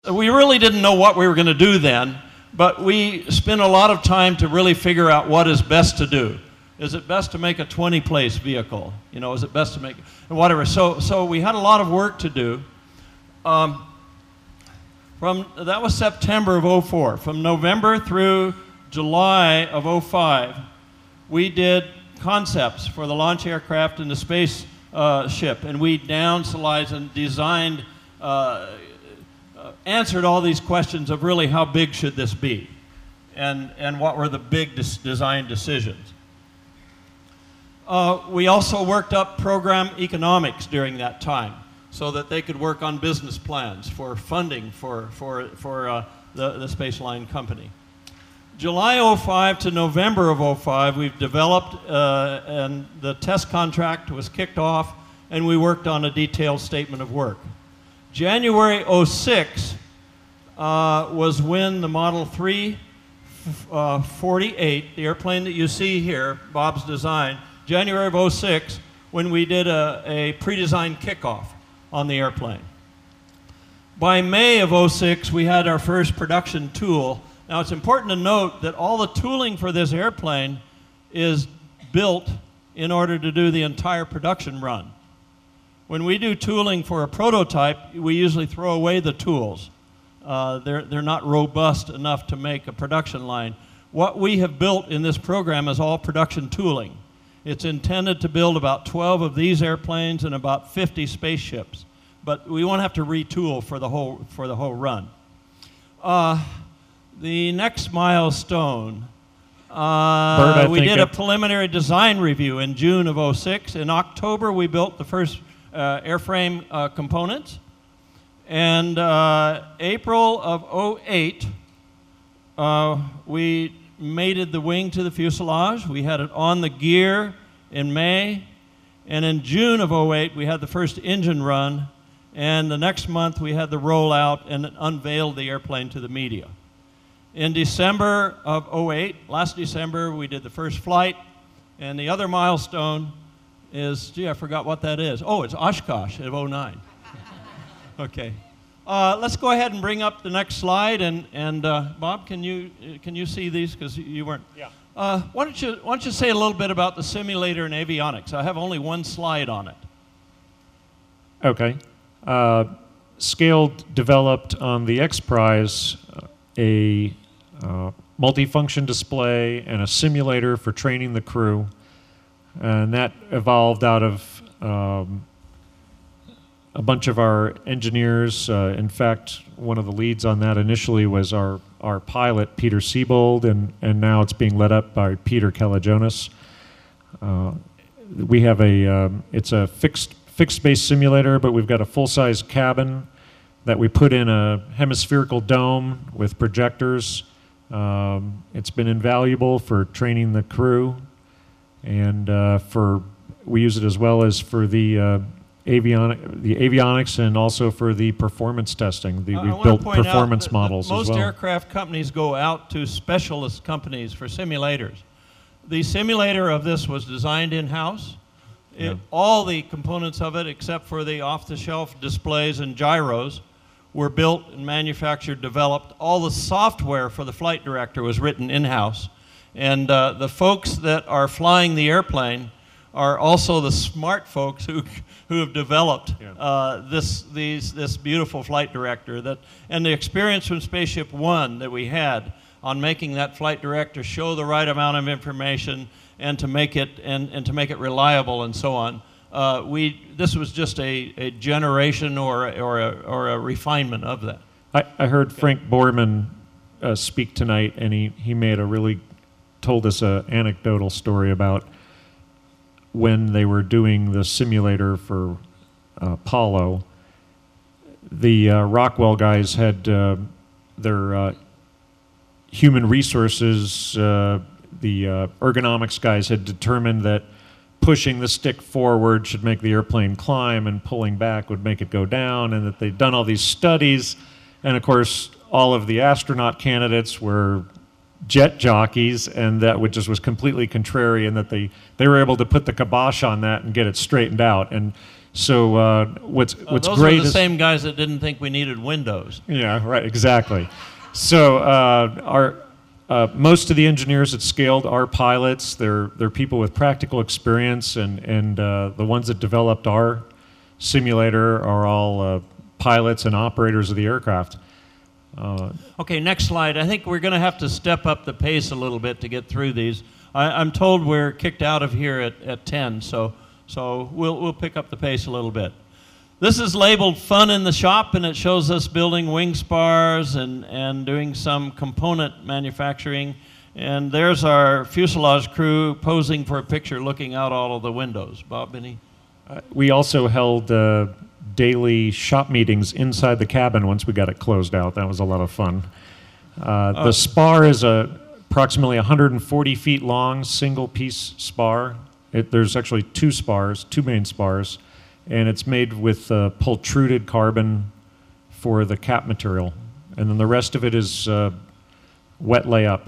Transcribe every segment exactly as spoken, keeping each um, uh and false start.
We really didn't know what we were going to do then, but we spent a lot of time to really figure out what is best to do. Is it best to make a twenty place vehicle? You know, is it best to make, whatever. So, so we had a lot of work to do. Um, from, that was September of oh four. From November through July of oh five, we did concepts for the launch aircraft and the space uh, ship, and we downsized and designed uh, Uh, answered all these questions of really how big should this be, and, and what were the big des design decisions. Uh, we also worked up program economics during that time so that they could work on business plans for funding for, for, for uh, the, the Spaceline company. July oh five to November of oh five, we've developed uh, and the test contract was kicked off, and we worked on a detailed statement of work. January oh six uh, was when the Model three forty-eight, the airplane that you see here, Bob's design, January of oh six, when we did a, a pre-design kickoff on the airplane. By May of oh six, we had our first production tool. Now it's important to note that all the tooling for this airplane is built in order to do the entire production run. When we do tooling for a prototype, we usually throw away the tools. Uh, they're, they're not robust enough to make a production line. What we have built in this program is all production tooling. It's intended to build about twelve of these airplanes and about fifty spaceships, but we won't have to retool for the whole, for the whole run. Uh, the next milestone, uh, Bert, we did a it... preliminary design review in June of oh six. In October, we built the first Uh, airframe uh, components, and uh, April of oh eight, uh, we mated the wing to the fuselage. We had it on the gear in May, and in June of oh eight, we had the first engine run, and the next month we had the rollout and unveiled the airplane to the media. In December of oh eight, last December, we did the first flight, and the other milestone is, gee, I forgot what that is. Oh, it's Oshkosh of oh nine. Okay. Uh, let's go ahead and bring up the next slide. And, and uh, Bob, can you, can you see these? Because you weren't. Yeah. Uh, why, don't you, why don't you say a little bit about the simulator and avionics? I have only one slide on it. Okay. Uh, Scaled developed on the X Prize a uh, multifunction display and a simulator for training the crew. And that evolved out of um, a bunch of our engineers. Uh, in fact, one of the leads on that initially was our, our pilot, Peter Siebold, and, and now it's being led up by Peter Kalajonas. Uh, we have a, um, it's a fixed, fixed space simulator, but we've got a full-size cabin that we put in a hemispherical dome with projectors. Um, it's been invaluable for training the crew. And uh, for we use it as well as for the uh, avionic, the avionics, and also for the performance testing. The, uh, we've built performance models most as well. Most aircraft companies go out to specialist companies for simulators. The simulator of this was designed in-house. Yeah. All the components of it, except for the off-the-shelf displays and gyros, were built and manufactured, developed. All the software for the flight director was written in-house. And uh, the folks that are flying the airplane are also the smart folks who, who have developed yeah. uh, this, these, this beautiful flight director. That, and the experience from Spaceship One that we had on making that flight director show the right amount of information and to make it, and, and to make it reliable and so on. Uh, we, this was just a, a generation or, a, or, a, or a refinement of that. I, I heard okay. Frank Borman uh, speak tonight, and he, he made a really told us an anecdotal story about when they were doing the simulator for uh, Apollo. The uh, Rockwell guys had uh, their uh, human resources, uh, the uh, ergonomics guys had determined that pushing the stick forward should make the airplane climb and pulling back would make it go down, and that they'd done all these studies. And of course, all of the astronaut candidates were jet jockeys, and that would just was completely contrary, and that they, they were able to put the kibosh on that and get it straightened out. And So uh, what's Uh, what's those great are the is same guys that didn't think we needed windows. yeah, right, exactly. So uh, our uh, most of the engineers at Scaled are pilots. They're they're people with practical experience, and and uh, the ones that developed our simulator are all uh, pilots and operators of the aircraft. Uh, Okay, next slide. I think we're going to have to step up the pace a little bit to get through these. I, I'm told we're kicked out of here at, at ten, so so we'll we'll pick up the pace a little bit. This is labeled Fun in the Shop, and it shows us building wing spars and, and doing some component manufacturing. And there's our fuselage crew posing for a picture looking out all of the windows. Bob, any? Uh, we also held uh, daily shop meetings inside the cabin once we got it closed out. That was a lot of fun. Uh, Oh. The spar is a approximately one hundred forty feet long, single-piece spar. It, there's actually two spars, two main spars, and it's made with uh, pultruded carbon for the cap material. And then the rest of it is uh, wet layup,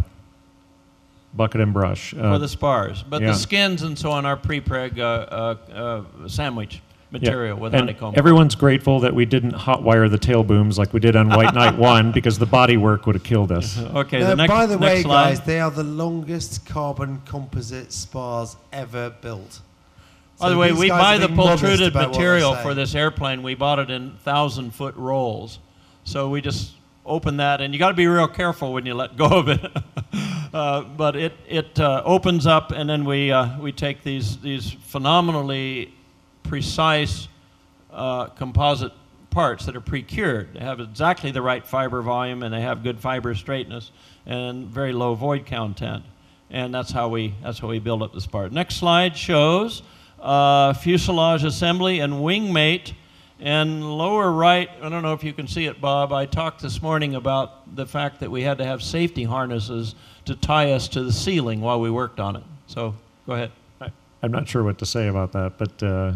bucket and brush. Uh, For the spars. But yeah. the skins and so on are pre-preg uh, uh, uh, sandwich material with and honeycomb. everyone's grateful that we didn't hot wire the tail booms like we did on White Knight one, because the body work would have killed us. Okay, Now, the next, by the next way, slide. guys, they are the longest carbon composite spars ever built. By the So way, these we guys buy are the being modest pultruded about what they're material saying. for this airplane. We bought it in thousand-foot rolls. So we just open that, and you got to be real careful when you let go of it. uh, but it it uh, opens up, and then we uh, we take these these phenomenally precise uh, composite parts that are pre-cured. They have exactly the right fiber volume, and they have good fiber straightness and very low void content. And that's how we that's how we build up this part. Next slide shows uh, fuselage assembly and wing mate. And lower right, I don't know if you can see it, Bob. I talked this morning about the fact that we had to have safety harnesses to tie us to the ceiling while we worked on it. So go ahead. I, I'm not sure what to say about that, but uh,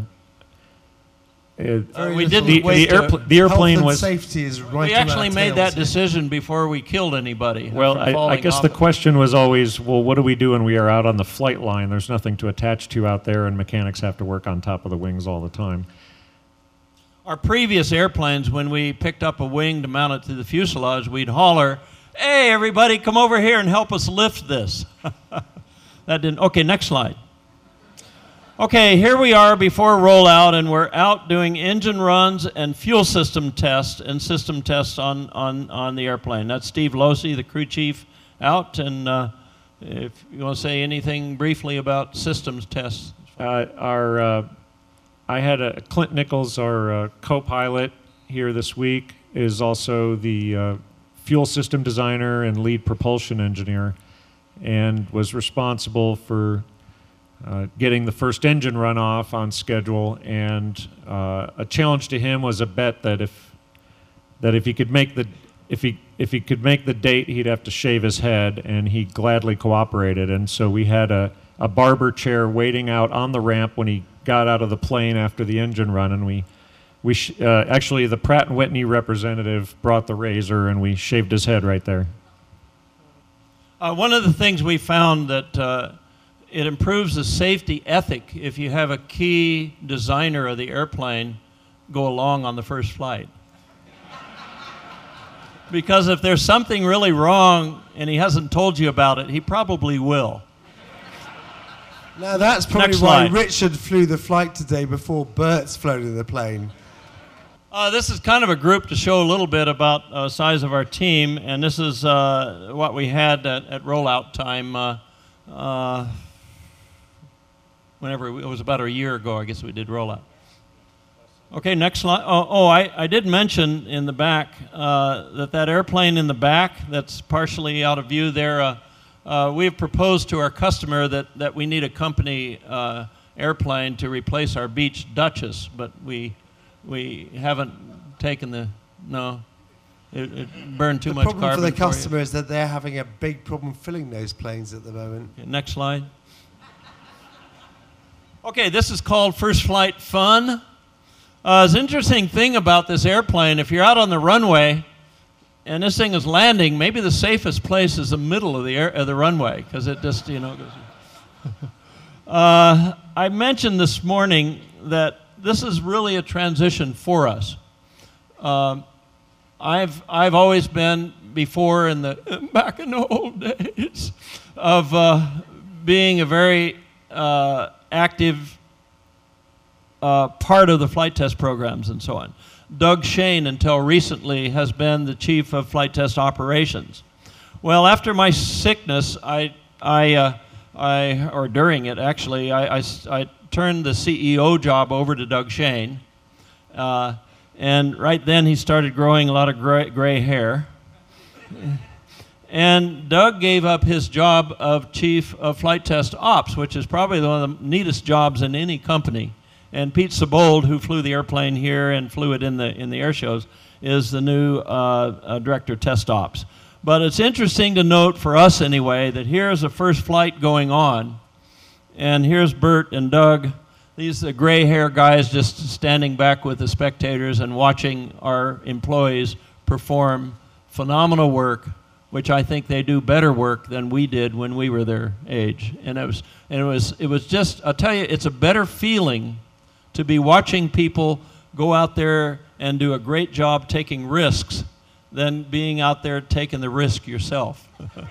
it, Uh, Very we little- didn't the, wait the, to- airpl- the Health airplane and was safety is right we on actually our made that tails here. decision before we killed anybody. well. from I, I falling guess off the it. question was always, well, what do we do when we are out on the flight line? There's nothing to attach to out there, and mechanics have to work on top of the wings all the time. Our previous airplanes, when we picked up a wing to mount it to the fuselage, we'd holler, "Hey, everybody, come over here and help us lift this." That didn't. Okay, next slide. Okay, here we are before rollout, and we're out doing engine runs and fuel system tests and system tests on, on, on the airplane. That's Steve Losey, the crew chief, out. And uh, if you want to say anything briefly about systems tests. Uh, our, uh, I had a, Clint Nichols, our uh, co-pilot here this week, is also the uh, fuel system designer and lead propulsion engineer, and was responsible for uh, getting the first engine run off on schedule. And uh, a challenge to him was a bet that if that if he could make the if he if he could make the date, he'd have to shave his head, and he gladly cooperated. And so we had a, a barber chair waiting out on the ramp when he got out of the plane after the engine run, and we we sh- uh, actually the Pratt and Whitney representative brought the razor, and we shaved his head right there. Uh, one of the things we found that uh, it improves the safety ethic if you have a key designer of the airplane go along on the first flight. Because if there's something really wrong and he hasn't told you about it, he probably will. Now that's probably Next why slide. Richard flew the flight today before Bert's flown the plane. Uh, this is kind of a group to show a little bit about uh, size of our team, and this is uh, what we had at, at rollout time. Uh, uh, whenever we, it was about a year ago, I guess we did rollout. Okay, next slide. Oh, oh I, I did mention in the back uh, that that airplane in the back that's partially out of view there. Uh, uh, we have proposed to our customer that that we need a company uh, airplane to replace our Beech Duchess, but we. We haven't taken the, no, it, it burned too The much problem carbon. for the for you. customer is that they're having a big problem filling those planes at the moment. Okay, next slide. Okay, this is called First Flight Fun. Uh, the interesting thing about this airplane, if you're out on the runway and this thing is landing, maybe the safest place is the middle of the air, of the runway, because it just, you know, goes. uh, I mentioned this morning that this is really a transition for us. Um, I've, I've always been, before in the, back in the old days, of uh, being a very uh, active uh, part of the flight test programs and so on. Doug Shane, until recently, has been the chief of flight test operations. Well, after my sickness, I, I, uh, I or during it actually, I, I, I turned the C E O job over to Doug Shane. Uh, and right then he started growing a lot of gray, gray hair. And Doug gave up his job of chief of flight test ops, which is probably one of the neatest jobs in any company. And Pete Sebold, who flew the airplane here and flew it in the in the air shows, is the new uh, uh, director of test ops. But it's interesting to note, for us anyway, that here's a first flight going on, and here's Bert and Doug. These are the gray hair guys just standing back with the spectators and watching our employees perform phenomenal work, which I think they do better work than we did when we were their age. And it was, and it was, it was just, I'll tell you, it's a better feeling to be watching people go out there and do a great job taking risks than being out there taking the risk yourself.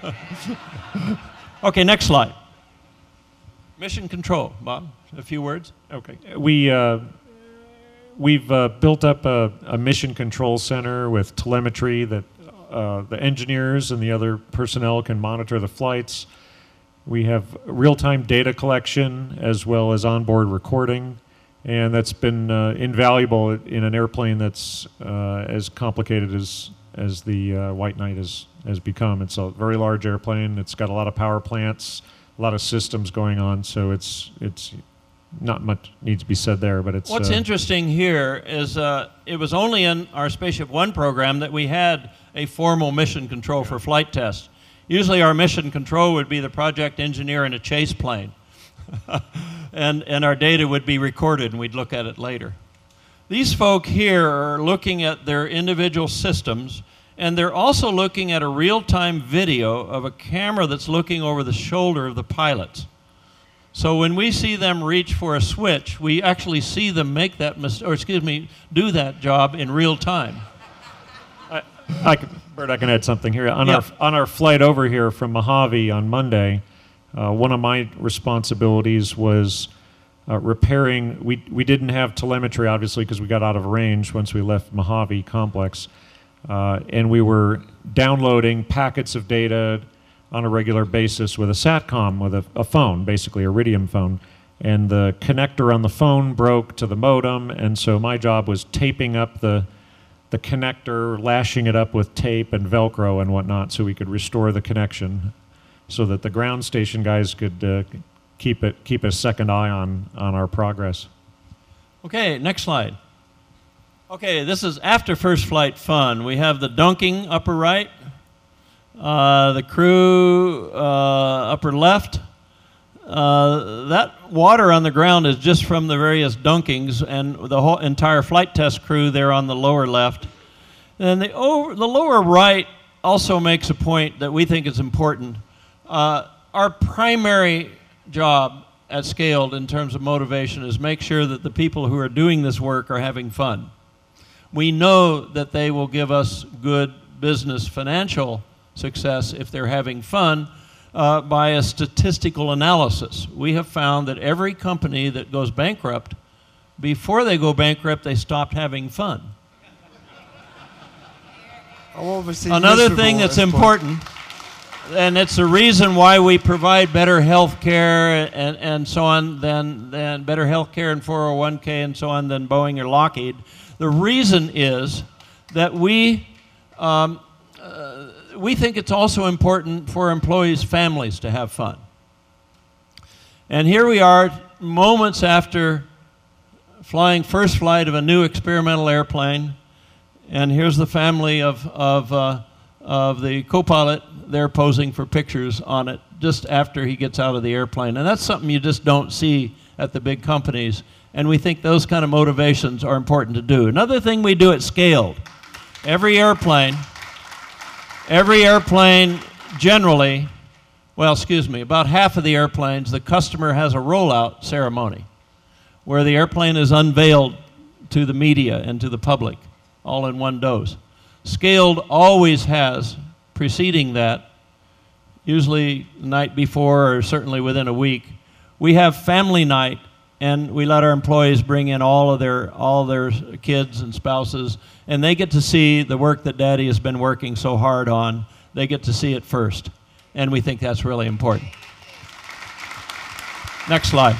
Okay, next slide. Mission control, Bob, a few words. Okay. We, uh, we've uh, built up a, a mission control center with telemetry that uh, the engineers and the other personnel can monitor the flights. We have real-time data collection as well as onboard recording, and that's been uh, invaluable in an airplane that's uh, as complicated as, as the uh, White Knight has, has become. It's a very large airplane. It's got a lot of power plants, a lot of systems going on, so it's it's not much needs to be said there, but it's... What's uh, interesting here is uh, it was only in our Spaceship One program that we had a formal mission control for flight tests. Usually our mission control would be the project engineer in a chase plane, and, and our data would be recorded and we'd look at it later. These folk here are looking at their individual systems, and they're also looking at a real-time video of a camera that's looking over the shoulder of the pilots. So when we see them reach for a switch, we actually see them make that, mis or excuse me, do that job in real time. I, I can, Bert, I can add something here. On, Yeah. our, on our flight over here from Mojave on Monday, uh, one of my responsibilities was uh, repairing. We, we didn't have telemetry, obviously, because we got out of range once we left Mojave complex. Uh, and we were downloading packets of data on a regular basis with a SATCOM, with a, a phone, basically a Iridium phone. And the connector on the phone broke to the modem, and so my job was taping up the, the connector, lashing it up with tape and Velcro and whatnot so we could restore the connection so that the ground station guys could uh, keep, it, keep a second eye on, on our progress. Okay, next slide. Okay, this is after first flight fun. We have the dunking upper right, uh, the crew uh, upper left. Uh, that water on the ground is just from the various dunkings, and the whole entire flight test crew there on the lower left. And the, over, the lower right also makes a point that we think is important. Uh, our primary job at Scaled in terms of motivation is make sure that the people who are doing this work are having fun. We know that they will give us good business financial success if they're having fun uh, by a statistical analysis. We have found that every company that goes bankrupt, before they go bankrupt, they stopped having fun. Another thing that's important, and it's the reason why we provide better health care and, and so on than, than better health care and four oh one K and so on than Boeing or Lockheed. The reason is that we, um, uh, we think it's also important for employees' families to have fun. And here we are, moments after flying first flight of a new experimental airplane, and here's the family of, of, uh, of the co-pilot. They're posing for pictures on it just after he gets out of the airplane. And that's something you just don't see at the big companies. And we think those kind of motivations are important to do. Another thing we do at Scaled, every airplane, every airplane generally, well, excuse me, about half of the airplanes, the customer has a rollout ceremony where the airplane is unveiled to the media and to the public, all in one dose. Scaled always has, preceding that, usually the night before or certainly within a week, we have family night, and we let our employees bring in all of their all their kids and spouses, and they get to see the work that Daddy has been working so hard on. They get to see it first, and we think that's really important. Next slide.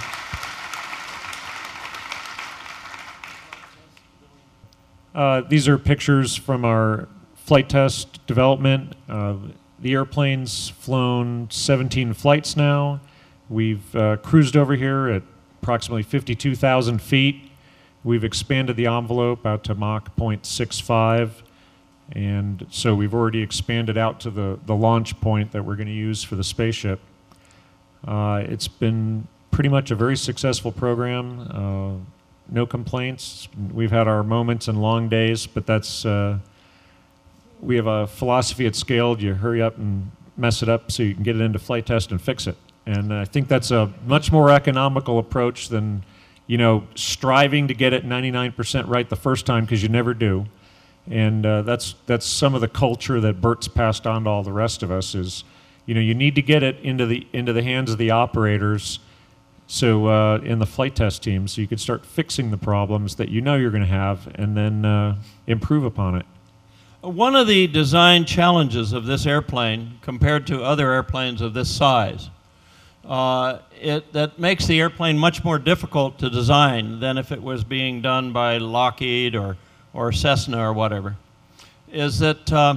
Uh, these are pictures from our flight test development. Uh, the airplane's flown seventeen flights now. We've uh, cruised over here at approximately fifty-two thousand feet. We've expanded the envelope out to Mach zero point six five, and so we've already expanded out to the, the launch point that we're going to use for the spaceship. Uh, it's been pretty much a very successful program. Uh, no complaints. We've had our moments and long days, but that's uh, we have a philosophy at Scaled: you hurry up and mess it up so you can get it into flight test and fix it. And I think that's a much more economical approach than, you know, striving to get it ninety-nine percent right the first time, because you never do. And uh, that's that's some of the culture that Bert's passed on to all the rest of us. Is, you know, you need to get it into the into the hands of the operators, so uh, in the flight test team, so you can start fixing the problems that you know you're going to have, and then uh, improve upon it. One of the design challenges of this airplane compared to other airplanes of this size, Uh, it, that makes the airplane much more difficult to design than if it was being done by Lockheed or, or Cessna or whatever, is that uh,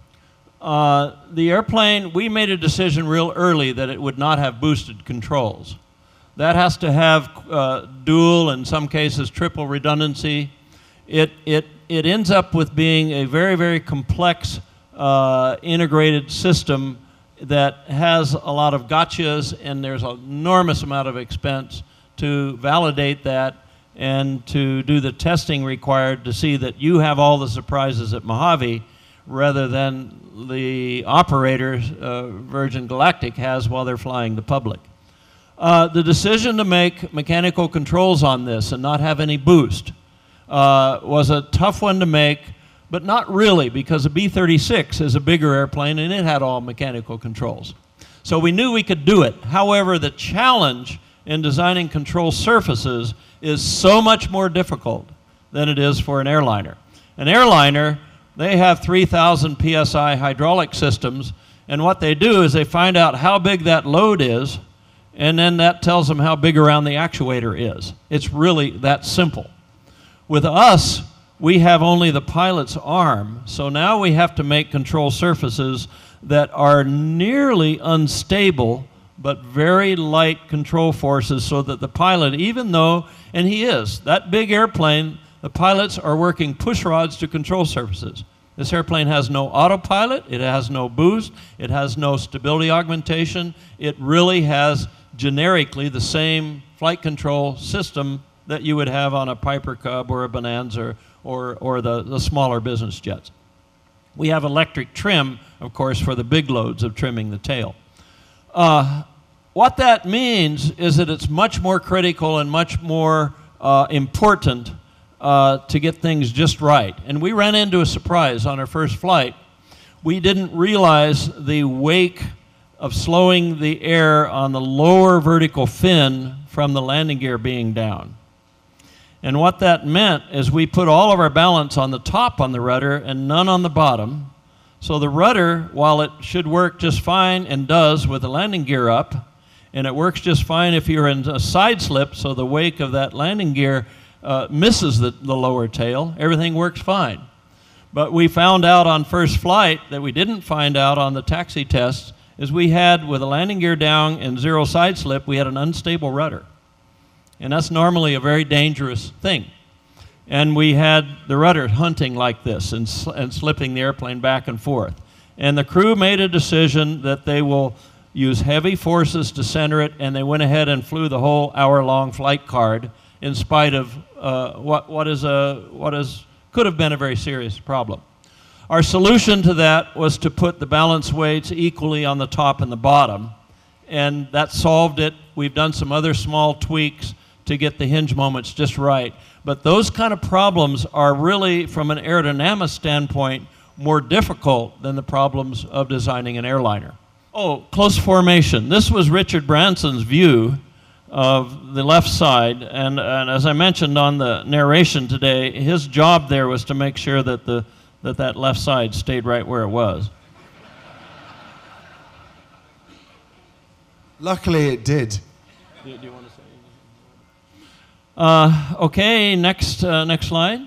uh, the airplane, we made a decision real early that it would not have boosted controls. That has to have uh, dual, in some cases triple redundancy. It, it, it ends up with being a very, very complex uh, integrated system that has a lot of gotchas, and there's an enormous amount of expense to validate that and to do the testing required to see that you have all the surprises at Mojave rather than the operators, uh, Virgin Galactic, has while they're flying the public. Uh, the decision to make mechanical controls on this and not have any boost uh, was a tough one to make, but not really, because a B thirty-six is a bigger airplane and it had all mechanical controls. So we knew we could do it. However, the challenge in designing control surfaces is so much more difficult than it is for an airliner. An airliner, they have three thousand P S I hydraulic systems, and what they do is they find out how big that load is, and then that tells them how big around the actuator is. It's really that simple. With us, we have only the pilot's arm, so now we have to make control surfaces that are nearly unstable but very light control forces, so that the pilot, even though, and he is, that big airplane, the pilots are working push rods to control surfaces. This airplane has no autopilot, it has no boost, it has no stability augmentation. It really has generically the same flight control system that you would have on a Piper Cub or a Bonanza or, or the, the smaller business jets. We have electric trim, of course, for the big loads of trimming the tail. Uh, what that means is that it's much more critical and much more uh, important uh, to get things just right. And we ran into a surprise on our first flight. We didn't realize the wake of slowing the air on the lower vertical fin from the landing gear being down. And what that meant is we put all of our balance on the top on the rudder and none on the bottom. So the rudder, while it should work just fine and does with the landing gear up, and it works just fine if you're in a side slip, so the wake of that landing gear uh, misses the, the lower tail, everything works fine. But we found out on first flight that we didn't find out on the taxi tests is we had, with the landing gear down and zero side slip, we had an unstable rudder. And that's normally a very dangerous thing. And we had the rudder hunting like this and, sl and slipping the airplane back and forth. And the crew made a decision that they will use heavy forces to center it, and they went ahead and flew the whole hour-long flight card in spite of uh, what, what, is a, what is, could have been a very serious problem. Our solution to that was to put the balance weights equally on the top and the bottom, and that solved it. We've done some other small tweaks to get the hinge moments just right. But those kind of problems are really, from an aerodynamic standpoint, more difficult than the problems of designing an airliner. Oh, close formation. This was Richard Branson's view of the left side, and, and as I mentioned on the narration today, his job there was to make sure that the, that, that left side stayed right where it was. Luckily it did. Do, do you want to say anything? Uh, okay, next, uh, next slide.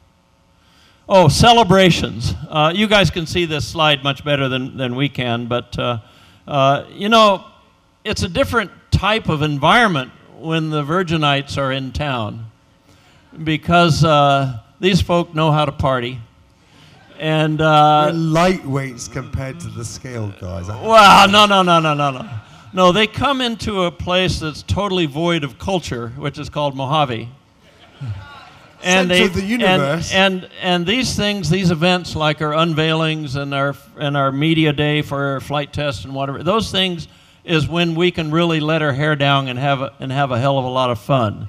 Oh, celebrations. Uh, you guys can see this slide much better than, than we can, but uh, uh, you know, it's a different type of environment when the Virginites are in town, because uh, these folk know how to party. And uh, We're lightweights compared to the scaled guys. well, no, no, no, no, no, no. No, they come into a place that's totally void of culture, which is called Mojave. And Center they, of the universe. And, and and these things, these events like our unveilings and our and our media day for our flight tests and whatever, those things is when we can really let our hair down and have a, and have a hell of a lot of fun.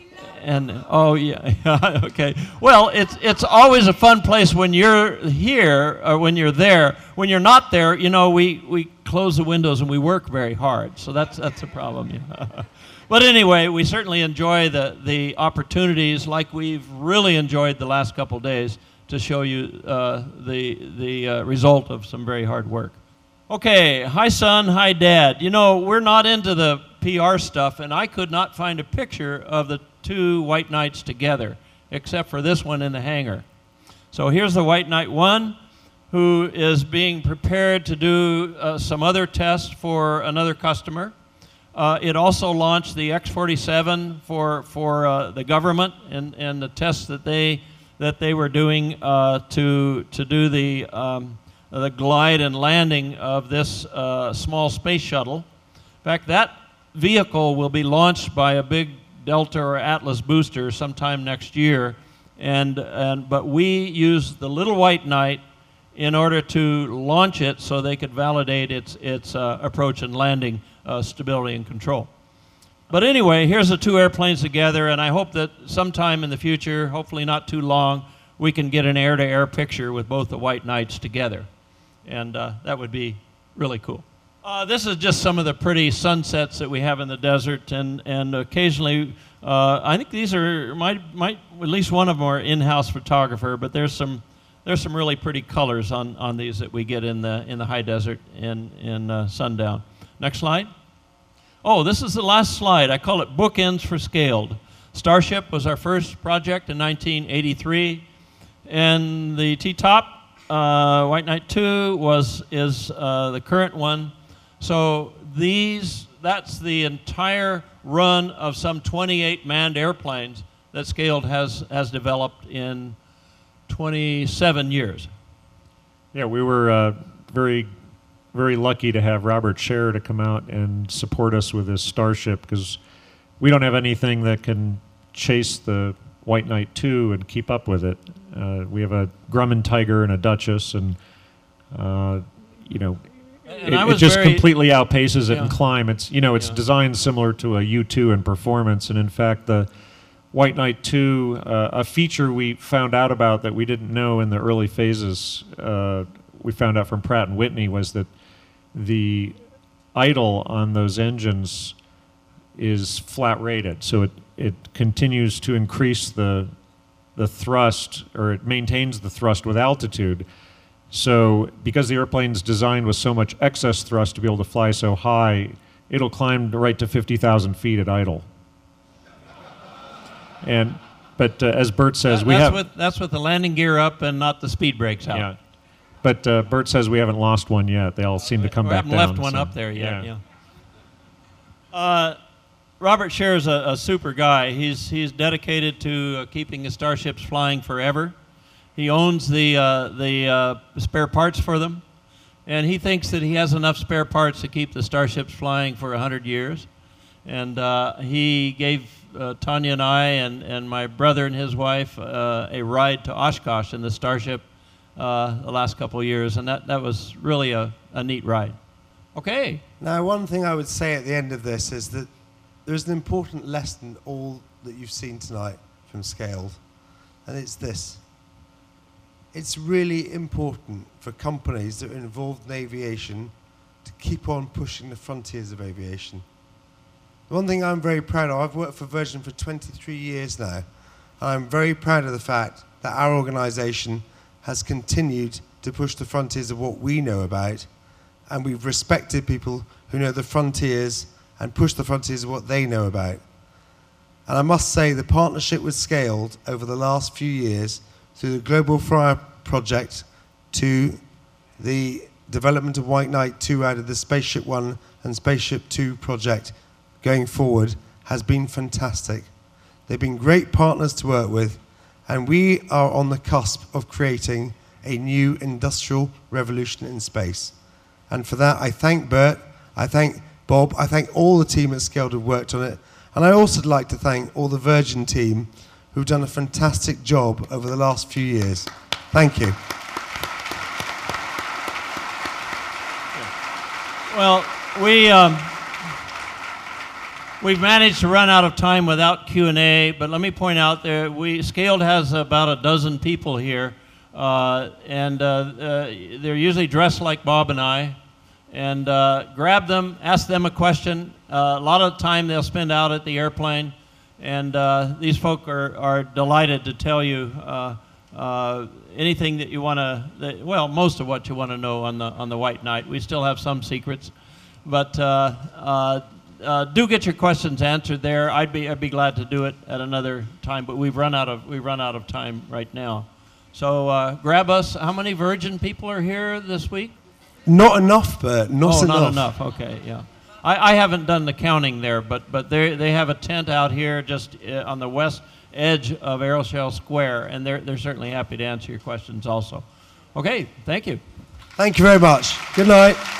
And oh yeah, okay. Well, it's it's always a fun place when you're here or when you're there. When you're not there, you know, we, we close the windows and we work very hard. So that's that's a problem. Yeah. But anyway, we certainly enjoy the the opportunities, like we've really enjoyed the last couple days, to show you uh, the the uh, result of some very hard work. Okay, hi son, hi dad. You know, we're not into the P R stuff, and I could not find a picture of the two White Knights together, except for this one in the hangar. So here's the White Knight one, who is being prepared to do uh, some other tests for another customer. Uh, it also launched the X forty-seven for for uh, the government and and the tests that they that they were doing uh, to to do the um, the glide and landing of this uh, small space shuttle. In fact, that vehicle will be launched by a big Delta or Atlas booster sometime next year, and and but we used the little White Knight in order to launch it so they could validate its its uh, approach and landing uh, stability and control. But anyway, here's the two airplanes together, and I hope that sometime in the future, hopefully not too long, we can get an air-to-air picture with both the White Knights together, and uh, that would be really cool. Uh, this is just some of the pretty sunsets that we have in the desert, and, and occasionally, uh, I think these are, might, might, at least one of them are in-house photographer, but there's some, there's some really pretty colors on, on these that we get in the, in the high desert in, in uh, sundown. Next slide. Oh, this is the last slide. I call it Bookends for Scaled. Starship was our first project in nineteen eighty-three, and the T-Top, uh, White Knight two, was, is uh, the current one. So these, that's the entire run of some twenty-eight manned airplanes that Scaled has, has developed in twenty-seven years. Yeah, we were uh, very, very lucky to have Robert Scher to come out and support us with this Starship, because we don't have anything that can chase the White Knight two and keep up with it. Uh, we have a Grumman Tiger and a Duchess, and uh, you know, And it, I it was just very- completely outpaces it Yeah. in climb. It's you know, it's Yeah. designed similar to a U two in performance, and in fact, the White Knight two, uh, a feature we found out about that we didn't know in the early phases, uh, we found out from Pratt and Whitney, was that the idle on those engines is flat rated, so it, it continues to increase the the thrust, or it maintains the thrust with altitude. So because the airplane's designed with so much excess thrust to be able to fly so high, it'll climb right to fifty thousand feet at idle. And but uh, as Bert says, That- we that's have with, that's with the landing gear up and not the speed brakes out. yeah. But uh, Bert says we haven't lost one yet. They all seem to come We back haven't down. left one so, up there yet. Yeah. Uh, Robert Scher is a, a super guy. He's he's dedicated to uh, keeping his starships flying forever. He owns the uh, the uh, spare parts for them, and he thinks that he has enough spare parts to keep the starships flying for a hundred years. And uh, he gave uh, Tanya and I and, and my brother and his wife uh, a ride to Oshkosh in the Starship uh, the last couple of years, and that, that was really a, a neat ride. Okay. Now, one thing I would say at the end of this is that there's an important lesson all that you've seen tonight from Scaled, and it's this. It's really important for companies that are involved in aviation to keep on pushing the frontiers of aviation. The one thing I'm very proud of, I've worked for Virgin for twenty-three years now, and I'm very proud of the fact that our organisation has continued to push the frontiers of what we know about, and we've respected people who know the frontiers and push the frontiers of what they know about. And I must say the partnership with Scaled over the last few years, through the Global Flyer project to the development of White Knight two out of the Spaceship One and Spaceship Two project going forward, has been fantastic. They've been great partners to work with, and we are on the cusp of creating a new industrial revolution in space. And for that, I thank Bert, I thank Bob, I thank all the team at Scaled who've worked on it, and I also would like to thank all the Virgin team who've done a fantastic job over the last few years. Thank you. Well, we, um, we've managed to run out of time without Q and A, but let me point out there, we, Scaled has about a dozen people here, uh, and uh, uh, they're usually dressed like Bob and I, and uh, grab them, ask them a question. Uh, a lot of time they'll spend out at the airplane, and uh, these folk are, are delighted to tell you uh, uh, anything that you want to, well, most of what you want to know on the, on the White Knight. We still have some secrets, but uh, uh, uh, do get your questions answered there. I'd be, I'd be glad to do it at another time, but we've run out of, we've run out of time right now. So uh, grab us. How many Virgin people are here this week? Not enough, Bert. Not oh, enough. not enough. Okay, yeah. I, I haven't done the counting there, but but they they have a tent out here just uh, on the west edge of Aeroshell Square, and they're they're certainly happy to answer your questions also. Okay, thank you. Thank you very much. Good night.